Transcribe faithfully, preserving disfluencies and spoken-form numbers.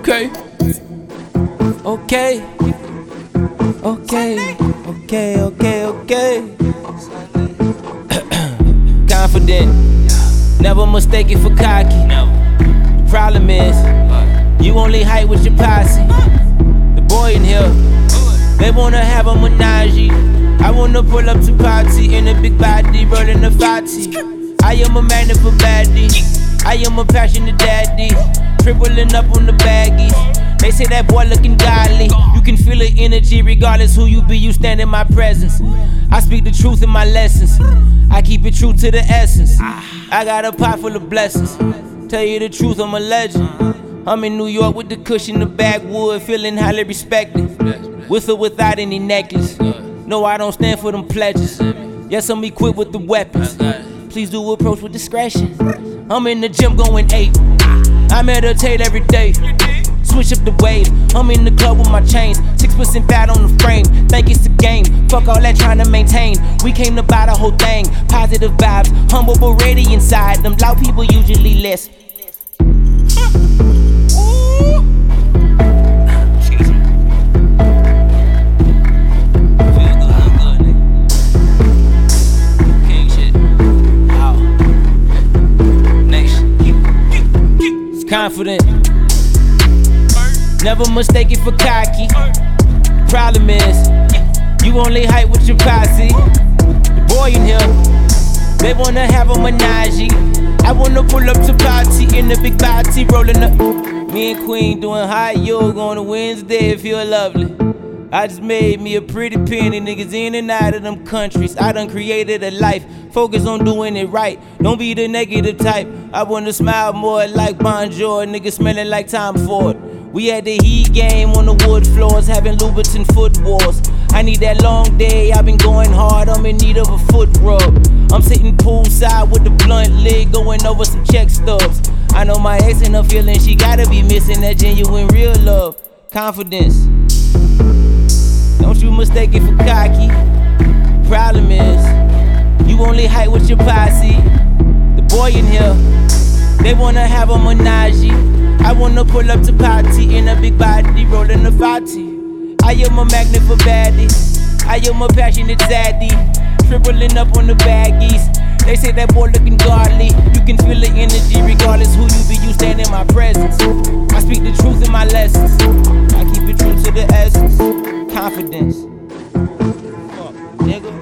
Okay. Okay. Okay. Okay, okay, okay. Confident. Never mistake it for cocky. Problem is, you only hype with your posse. The boy in here, they wanna have a menage. I wanna pull up to party in a big body, rolling a fatty. I am a magnet for baddie. I am a passionate daddy, tripling up on the baggies. They say that boy looking godly. You can feel the energy regardless who you be, you stand in my presence. I speak the truth in my lessons. I keep it true to the essence. I got a pot full of blessings. Tell you the truth, I'm a legend. I'm in New York with the cushion, the backwood, feeling highly respected. With or without any necklace. No, I don't stand for them pledges. Yes, I'm equipped with the weapons. Please do approach with discretion. I'm in the gym going eight. I meditate every day. Switch up the wave. I'm in the club with my chains. Six percent fat on the frame. Think it's a game. Fuck all that trying to maintain. We came to buy the whole thing. Positive vibes. Humble but ready inside. Them loud people usually less. Confident, never mistake it for cocky. Problem is, you only hype with your posse. The boy in here, they wanna have a menage. I wanna pull up to party in the big body, rolling up. Me and Queen doing hot yoga on a Wednesday, it feel lovely. I just made me a pretty penny, niggas in and out of them countries. I done created a life, focus on doing it right. Don't be the negative type. I wanna smile more like Bonjour, niggas smelling like Tom Ford. We had the heat game on the wood floors, having Louboutin foot wars. I need that long day, I've been going hard, I'm in need of a foot rub. I'm sitting poolside with the blunt lid, going over some check stubs. I know my ex ain't no feeling, she gotta be missing that genuine real love. Confidence. Don't you mistake it for cocky. Problem is, you only hype with your posse. The boy in here, they wanna have a menage. I wanna pull up to party in a big body, rolling a fatty. I am a magnet for baddie. I am a passionate zaddy, tripling up on the baggies. They say that boy looking godly. You can feel the energy regardless who you be, you stand in my presence. I speak the truth in my lessons. I keep it true to the essence. Confidence. Fuck, nigga.